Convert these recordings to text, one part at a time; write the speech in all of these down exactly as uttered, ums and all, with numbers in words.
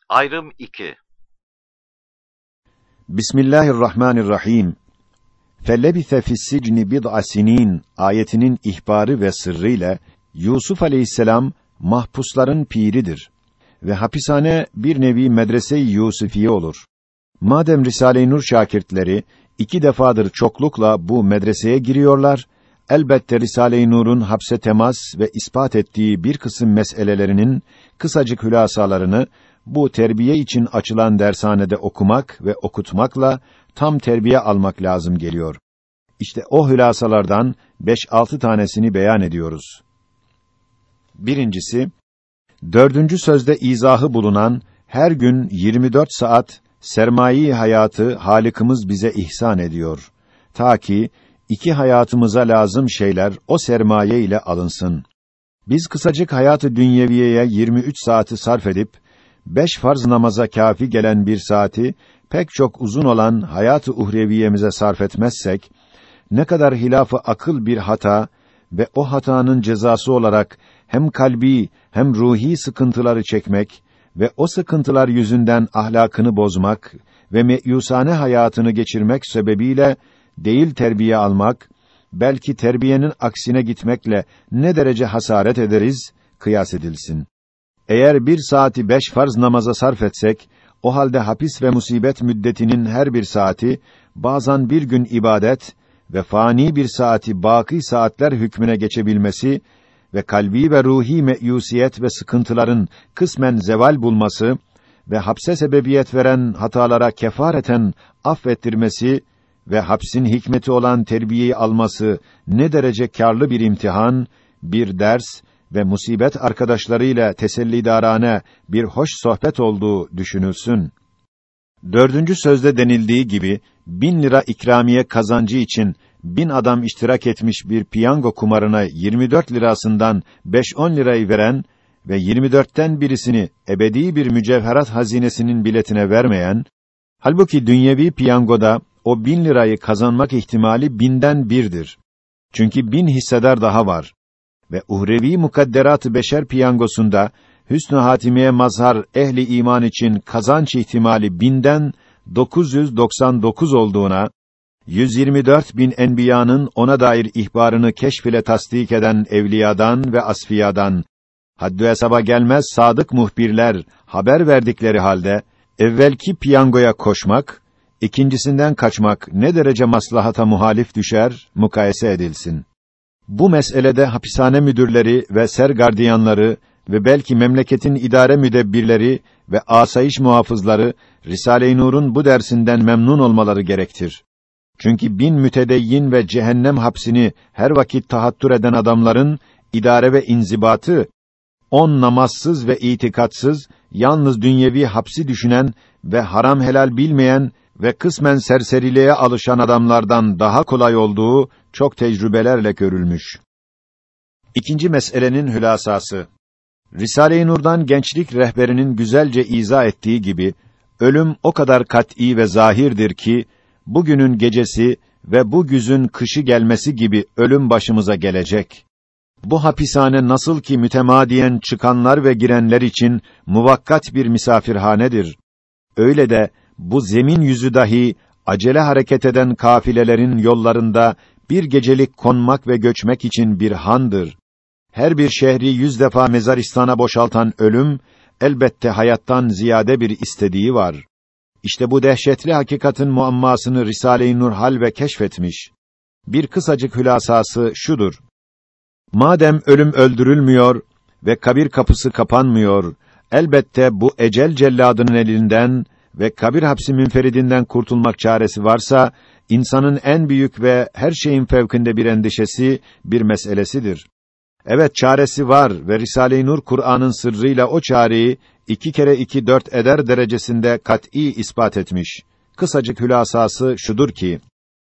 Ayrım iki. Bismillahirrahmanirrahim. Fellebise fi's-sicni bid'a sinin ayetinin ihbarı ve sırrıyla Yusuf aleyhisselam mahpusların piridir ve hapishane bir nevi medrese-i Yusufiye olur. Madem Risale-i Nur şakirtleri iki defadır çoklukla bu medreseye giriyorlar, elbette Risale-i Nur'un hapse temas ve ispat ettiği bir kısım meselelerinin kısacık hülasalarını bu terbiye için açılan dershanede okumak ve okutmakla tam terbiye almak lazım geliyor. İşte o hülasalardan beş altı tanesini beyan ediyoruz. Birincisi, dördüncü sözde izahı bulunan her gün yirmi dört saat sermaye-i hayatı Halık'ımız bize ihsan ediyor. Ta ki iki hayatımıza lazım şeyler o sermaye ile alınsın. Biz kısacık hayatı dünyeviyeye yirmi üç saati sarf edip beş farz namaza kâfi gelen bir saati pek çok uzun olan hayatı uhreviyemize sarf etmezsek ne kadar hilaf-ı akıl bir hata ve o hatanın cezası olarak hem kalbi hem ruhi sıkıntıları çekmek ve o sıkıntılar yüzünden ahlakını bozmak ve meyusane hayatını geçirmek sebebiyle değil terbiye almak, belki terbiyenin aksine gitmekle ne derece hasaret ederiz, kıyas edilsin. Eğer bir saati beş farz namaza sarf etsek, o halde hapis ve musibet müddetinin her bir saati, bazen bir gün ibadet ve fani bir saati baki saatler hükmüne geçebilmesi ve kalbi ve ruhi meyusiyet ve sıkıntıların kısmen zeval bulması ve hapse sebebiyet veren hatalara kefareten affettirmesi ve hapsin hikmeti olan terbiyeyi alması ne derece kârlı bir imtihan, bir ders ve musibet arkadaşlarıyla tesellidarane bir hoş sohbet olduğu düşünülsün. Dördüncü sözde denildiği gibi, bin lira ikramiye kazancı için bin adam iştirak etmiş bir piyango kumarına yirmi dört lirasından beş on lirayı veren ve yirmi dörtten birisini ebedi bir mücevherat hazinesinin biletine vermeyen, halbuki dünyevi piyangoda o bin lirayı kazanmak ihtimali binden birdir. Çünkü bin hissedar daha var. Ve uhrevi mukadderat-ı beşer piyangosunda hüsnü hatimeye mazhar ehli iman için kazanç ihtimali binden dokuz yüz doksan dokuz olduğuna, yüz yirmi dört bin enbiyanın ona dair ihbarını keşf-ile tasdik eden evliyadan ve asfiyadan, haddü hesaba gelmez sadık muhbirler haber verdikleri halde, evvelki piyangoya koşmak, ikincisinden kaçmak ne derece maslahata muhalif düşer, mukayese edilsin. Bu meselede hapishane müdürleri ve sergardiyanları ve belki memleketin idare müdebbirleri ve asayiş muhafızları Risale-i Nur'un bu dersinden memnun olmaları gerektir. Çünkü bin mütedeyyin ve cehennem hapsini her vakit tahattür eden adamların idare ve inzibatı, on namazsız ve itikatsız, yalnız dünyevi hapsi düşünen ve haram helal bilmeyen ve kısmen serseriliğe alışan adamlardan daha kolay olduğu çok tecrübelerle görülmüş. İkinci meselenin hülasası. Risale-i Nur'dan gençlik rehberinin güzelce izah ettiği gibi, ölüm o kadar kat'î ve zahirdir ki, bugünün gecesi ve bu güzün kışı gelmesi gibi ölüm başımıza gelecek. Bu hapishane nasıl ki mütemadiyen çıkanlar ve girenler için muvakkat bir misafirhanedir. Öyle de, bu zemin yüzü dahi acele hareket eden kafilelerin yollarında bir gecelik konmak ve göçmek için bir handır. Her bir şehri yüz defa mezaristana boşaltan ölüm, elbette hayattan ziyade bir istediği var. İşte bu dehşetli hakikatin muammasını Risale-i Nur hal ve keşfetmiş. Bir kısacık hülasası şudur: madem ölüm öldürülmüyor ve kabir kapısı kapanmıyor, elbette bu ecel celladının elinden ve kabir hapsi münferidinden kurtulmak çaresi varsa, insanın en büyük ve her şeyin fevkinde bir endişesi, bir meselesidir. Evet, çaresi var ve Risale-i Nur Kur'an'ın sırrıyla o çareyi iki kere iki dört eder derecesinde kat'î ispat etmiş. Kısacık hülasası şudur ki,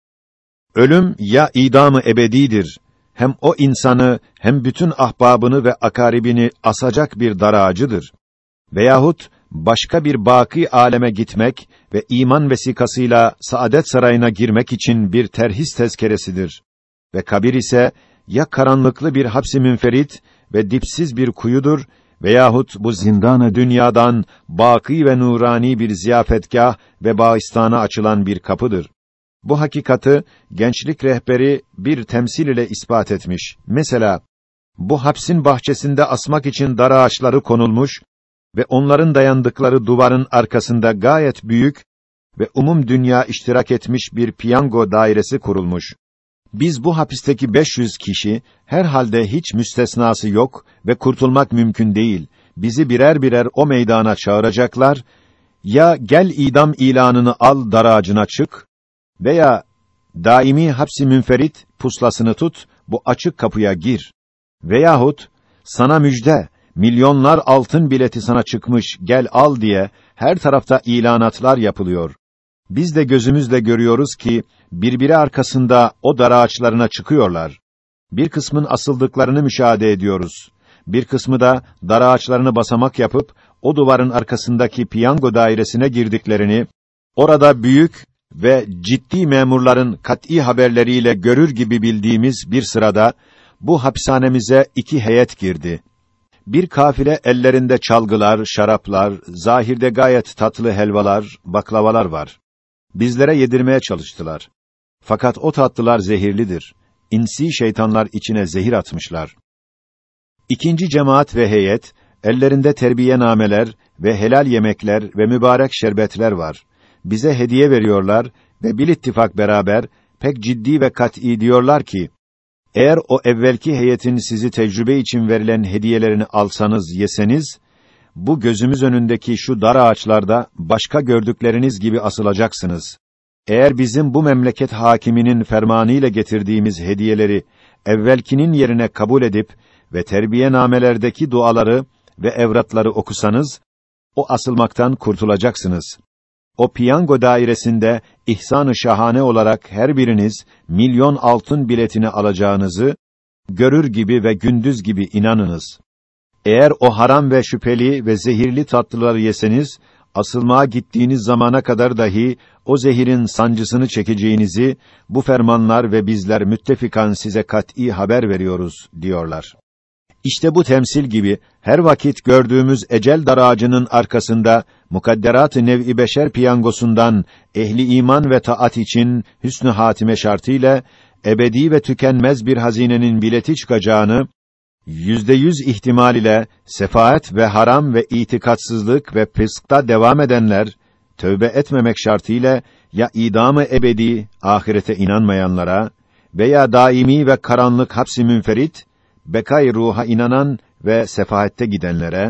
ölüm ya idam-ı ebedidir, hem o insanı hem bütün ahbabını ve akaribini asacak bir dar ağacıdır. Veyahut başka bir baki aleme gitmek ve iman vesikasıyla saadet sarayına girmek için bir terhis tezkeresidir. Ve kabir ise ya karanlıklı bir hapsi münferit ve dipsiz bir kuyudur veyahut bu zindan-ı dünyadan baki ve nurani bir ziyafetgâh ve bağistana açılan bir kapıdır. Bu hakikatı gençlik rehberi bir temsil ile ispat etmiş. Mesela bu hapsin bahçesinde asmak için dar ağaçları konulmuş ve onların dayandıkları duvarın arkasında gayet büyük ve umum dünya iştirak etmiş bir piyango dairesi kurulmuş. Biz bu hapisteki beş yüz kişi herhalde hiç müstesnası yok ve kurtulmak mümkün değil. Bizi birer birer o meydana çağıracaklar. Ya gel idam ilanını al, dar ağacına çık veya daimi hapsi münferit puslasını tut, bu açık kapıya gir. Veyahut sana müjde, milyonlar altın bileti sana çıkmış, gel al diye her tarafta ilanatlar yapılıyor. Biz de gözümüzle görüyoruz ki birbiri arkasında o dar ağaçlarına çıkıyorlar. Bir kısmın asıldıklarını müşahede ediyoruz. Bir kısmı da dar ağaçlarını basamak yapıp o duvarın arkasındaki piyango dairesine girdiklerini, orada büyük ve ciddi memurların kat'î haberleriyle görür gibi bildiğimiz bir sırada bu hapishanemize iki heyet girdi. Bir kafile ellerinde çalgılar, şaraplar, zahirde gayet tatlı helvalar, baklavalar var. Bizlere yedirmeye çalıştılar. Fakat o tatlılar zehirlidir. İnsi şeytanlar içine zehir atmışlar. İkinci cemaat ve heyet, ellerinde terbiyenameler ve helal yemekler ve mübarek şerbetler var. Bize hediye veriyorlar ve bil ittifak beraber pek ciddi ve kat'î diyorlar ki, eğer o evvelki heyetin sizi tecrübe için verilen hediyelerini alsanız, yeseniz, bu gözümüz önündeki şu dar ağaçlarda başka gördükleriniz gibi asılacaksınız. Eğer bizim bu memleket hakiminin fermanıyla getirdiğimiz hediyeleri evvelkinin yerine kabul edip ve terbiyenamelerdeki duaları ve evratları okusanız, o asılmaktan kurtulacaksınız. O piyango dairesinde ihsan-ı şahane olarak her biriniz milyon altın biletini alacağınızı görür gibi ve gündüz gibi inanınız. Eğer o haram ve şüpheli ve zehirli tatlıları yeseniz, asılmaya gittiğiniz zamana kadar dahi o zehirin sancısını çekeceğinizi bu fermanlar ve bizler müttefikan size kat'î haber veriyoruz diyorlar. İşte bu temsil gibi her vakit gördüğümüz ecel dar ağacının arkasında mukadderat-ı nev'i beşer piyangosundan ehli iman ve taat için hüsnü hatime şartıyla ebedi ve tükenmez bir hazinenin bileti çıkacağını yüzde yüz ihtimal ile sefaat ve haram ve itikatsızlık ve fıskta devam edenler tövbe etmemek şartıyla ya idam-ı ebedi ahirete inanmayanlara veya daimi ve karanlık hapsi münferit bekâ-i ruha inanan ve sefahette gidenlere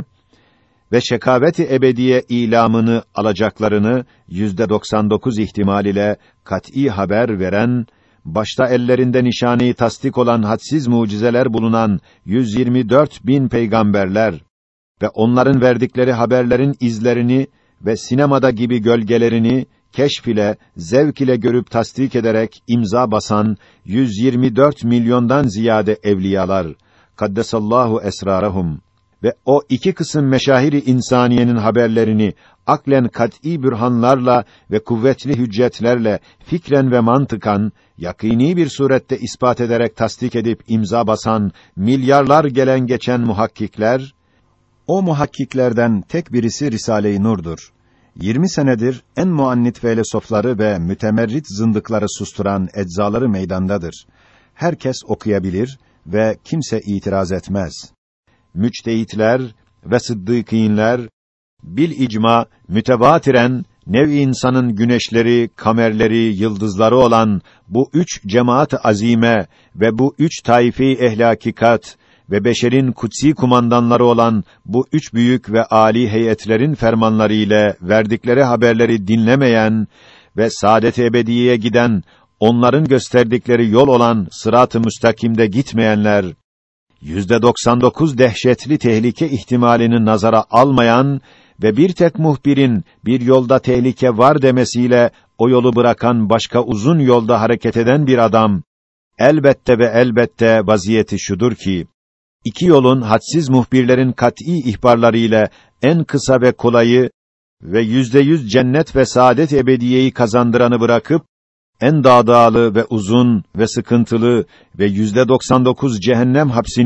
ve şekavet-i ebediye ilamını alacaklarını yüzde doksan dokuz ihtimal ile kat'î haber veren, başta ellerinde nişaneyi tasdik olan hadsiz mucizeler bulunan yüz yirmi dört bin peygamberler ve onların verdikleri haberlerin izlerini ve sinemada gibi gölgelerini keşf ile, zevk ile görüp tasdik ederek imza basan yüz yirmi dört milyondan ziyade evliyalar, kaddesallahu esrarahum ve o iki kısım meşahiri insaniyenin haberlerini aklen kat'î bürhanlarla ve kuvvetli hüccetlerle fikren ve mantıkan yakînî bir surette ispat ederek tasdik edip imza basan milyarlar gelen geçen muhakkikler, o muhakkiklerden tek birisi Risale-i Nur'dur. yirmi senedir en muannit felsefeleri ve mütemerrit zındıkları susturan eczaları meydandadır. Herkes okuyabilir ve kimse itiraz etmez. Müçtehitler ve sıddıkînler bil icma mütevatiren nev-i insanın güneşleri, kamerleri, yıldızları olan bu üç cemaat-ı azime ve bu üç taife-i ehli hakikat ve beşerin kutsi kumandanları olan bu üç büyük ve âli heyetlerin fermanları ile verdikleri haberleri dinlemeyen ve saadet-i ebediyeye giden, onların gösterdikleri yol olan sırat-ı müstakimde gitmeyenler, yüzde doksan dokuz dehşetli tehlike ihtimalini nazara almayan ve bir tek muhbirin bir yolda tehlike var demesiyle o yolu bırakan başka uzun yolda hareket eden bir adam, elbette ve elbette vaziyeti şudur ki, iki yolun hadsiz muhbirlerin kat'î ihbarlarıyla en kısa ve kolayı ve yüzde yüz cennet ve saadet ebediyeyi kazandıranı bırakıp, en dağdağlı ve uzun ve sıkıntılı ve yüzde doksan dokuz cehennem hapsini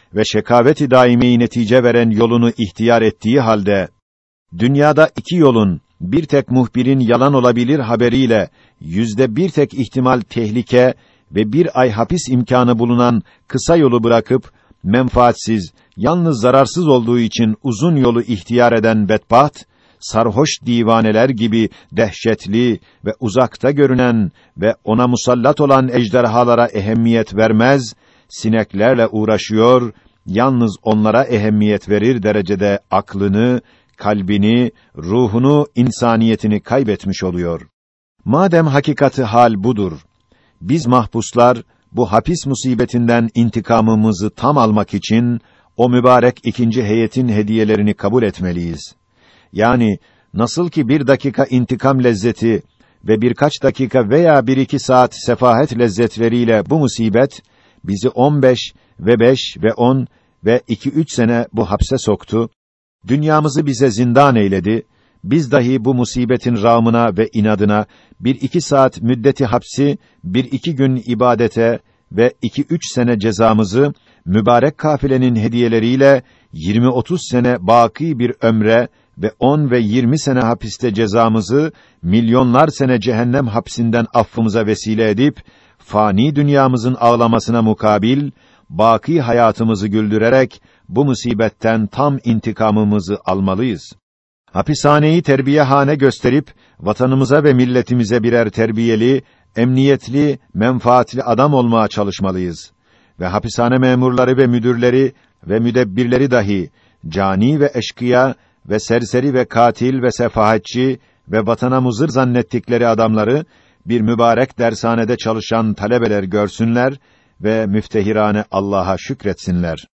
ve şekavet-i daimi netice veren yolunu ihtiyar ettiği halde, dünyada iki yolun, bir tek muhbirin yalan olabilir haberiyle, yüzde bir tek ihtimal tehlike ve bir ay hapis imkanı bulunan kısa yolu bırakıp, menfaatsiz, yalnız zararsız olduğu için uzun yolu ihtiyar eden bedbaht, sarhoş divaneler gibi dehşetli ve uzakta görünen ve ona musallat olan ejderhalara ehemmiyet vermez, sineklerle uğraşıyor, yalnız onlara ehemmiyet verir derecede aklını, kalbini, ruhunu, insaniyetini kaybetmiş oluyor. Madem hakikati hal budur, biz mahpuslar, bu hapis musibetinden intikamımızı tam almak için, o mübarek ikinci heyetin hediyelerini kabul etmeliyiz. Yani, nasıl ki bir dakika intikam lezzeti ve birkaç dakika veya bir iki saat sefahet lezzetleriyle bu musibet, bizi on beş ve beş ve on ve iki üç sene bu hapse soktu, dünyamızı bize zindan eyledi, biz dahi bu musibetin rağmına ve inadına, bir iki saat müddeti hapsi, bir iki gün ibadete ve iki üç sene cezamızı, mübarek kafilenin hediyeleriyle, yirmi otuz sene baki bir ömre ve on ve yirmi sene hapiste cezamızı, milyonlar sene cehennem hapsinden affımıza vesile edip, fani dünyamızın ağlamasına mukabil, baki hayatımızı güldürerek, bu musibetten tam intikamımızı almalıyız. Hapishaneyi terbiyehane gösterip, vatanımıza ve milletimize birer terbiyeli, emniyetli, menfaatli adam olmaya çalışmalıyız. Ve hapishane memurları ve müdürleri ve müdebbirleri dahi, cani ve eşkıya ve serseri ve katil ve sefahetçi ve vatana muzır zannettikleri adamları, bir mübarek dershanede çalışan talebeler görsünler ve müftehirane Allah'a şükretsinler.